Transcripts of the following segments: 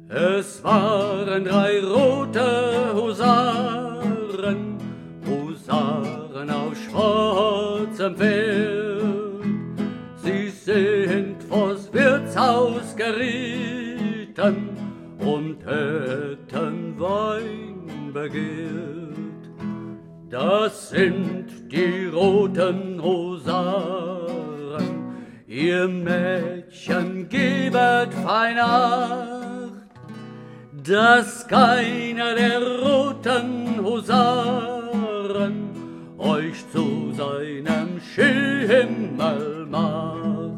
Es waren 3 rote Husaren, Husaren auf schwarzem Pferd. Sie sind vors Wirtshaus geritten und hätten Wein begehrt. Das sind die roten Husaren, ihr Mädchen gebet fein Acht, dass keiner der roten Husaren euch zu seinem Schimmel macht.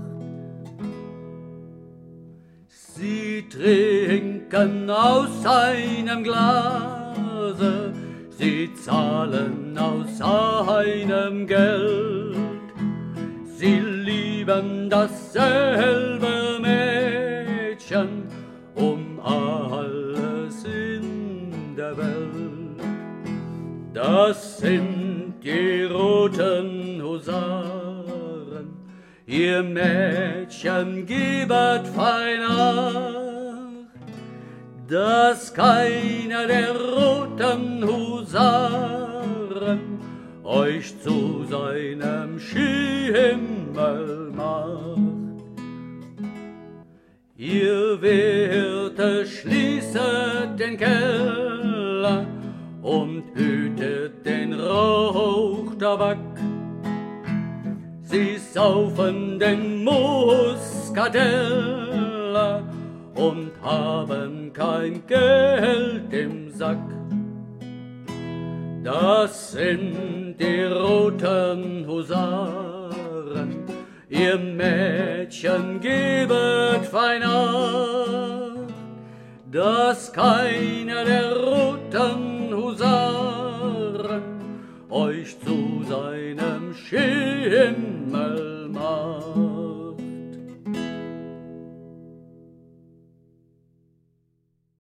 Sie trinken aus einem Glase, sie zahlen aus einem Geld, sie lieben dasselbe Mädchen um alles in der Welt. Das sind die roten Husaren, ihr Mädchen gebet fein Acht, dass keiner der roten Husaren euch zu seinem Schimmel macht. Ihr Wirte schließet den Keller und hütet den Rauchtabak. Sie saufen den Muskateller und haben kein Geld im Sack. Das sind die roten Husaren, ihr Mädchen gebet fein Acht, dass keiner der roten Husaren euch zu seinem Schimmel macht.